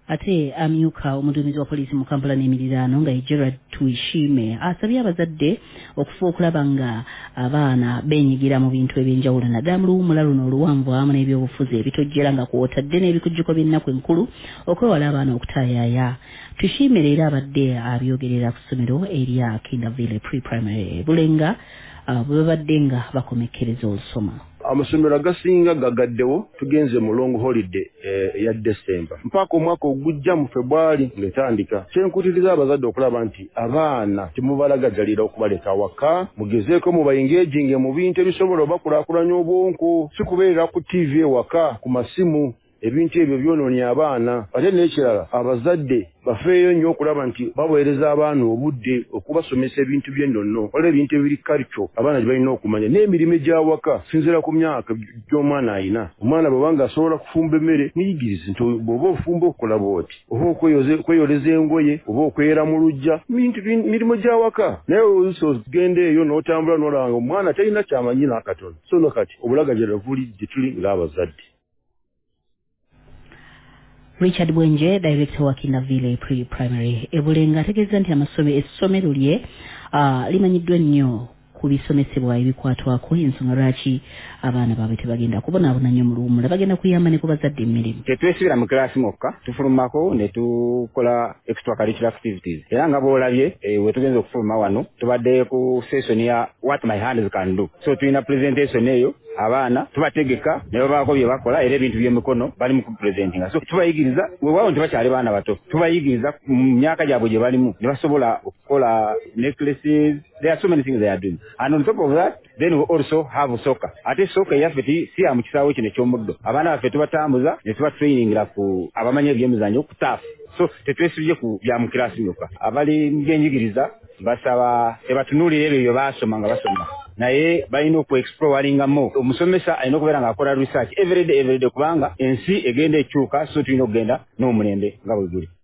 ate amyuka omuduumizi wa poliisi mu Kampala n'emiriraano nga Gerard Tuishime asabye abazadde okufa okulaba nga abaana beenyigira mu bintu eby'enjawulo naddala mu luwummula luno oluwanvu awamu n'ebyobufuzi ebitojjera nga kw'otadde n'ebikujjuko by'ennaku enkulu okwewala abaana okutaayaaya. Tuishime leero abadde abyogerera ku ssomero erya Kindaville Pre-Primary Bulenga bwe babadde nga bakomekkereza olusoma. Amasomero agasinga gagaddewo tugenze mu long holiday ya December mpaka omwaka ogujja mu February ngetandika. Kyenkutiriza abazadde okulaba nti abaana temubalagajalira okubaleka waka, mugezeeko mu bayingejinge mu bintu ebisobola obakulaakulanya obwonko, si kubeerera ku TV waka ku masimu. Ebintu ebyo byonoonye abaana. Ate n'ekirala abazadde bafeeyo nnyo okulaba nti baweereza abaana obudde okubasomesa ebintu by'ennono, waliwo ebintu ebiri kalico abaana gye balina okumanya n'emirimu egy'awaka sinziira ku myaka gy'omwana alina. Omwana bw'obanga asobola kufumba emmere muyigirize nti bw'oba ofumba okukola bw'oti, oba okweyoleza engoye, oba okwera mu luggya, mirimu gy'awaka. Naye ogenda eyo n'otambula n'olaba nga omwana talina kyamanyi n'akatono. So no kati obulagajjalira buli gye tuli ng'abazadde. Richard Bwenje, Director wa Kindaville Pre-Primary Bulenga ategeeza nti essomero lye limanyiddwa nnyo ku bisomesebwa ebikwatwako ensonga lwaki abaana baabwe tebagenda kubonaabona nnyo mu luwummula, bagenda kuyamba ne ku bazadde emirimu. Tetwesibira mu kilaasi mwokka, tufulumako ne tukola extracurricular activities. Era nga bw'olabye we tugenze okufuluma wano tubadde ku session ya what my hands can do. So tulina presentation eyo abaana tubategeka ne babaako bye bakola era ebintu by'emikono bali mu kupresentinga. So tubayigiriza weewaawo nti bakyali baana bato, tubayigiriza mu myaka gyabwe gye balimu ne basobola okukola necklaces. There are so many things they are doing. And on top of that, then we also have soccer. Ate soccer yaffe si ya mu kisaawe kino eky'omuddo. Abaana baffe tubatambuza ne tuba trainingira ku abamanyi ebyemizannyo ku TAF. So tetwesibye ku bya mu kirasi yokka. Abali mu byenjigiriza basaba ebatunuulira ebyo bye baasoma nga basoma. Naye balina okweexploringamu. Omusomesa alina okubeera ng'akola research every day kubanga ensi egenda ekyuka, so tulina okugenda n'omulembe nga bwe guli.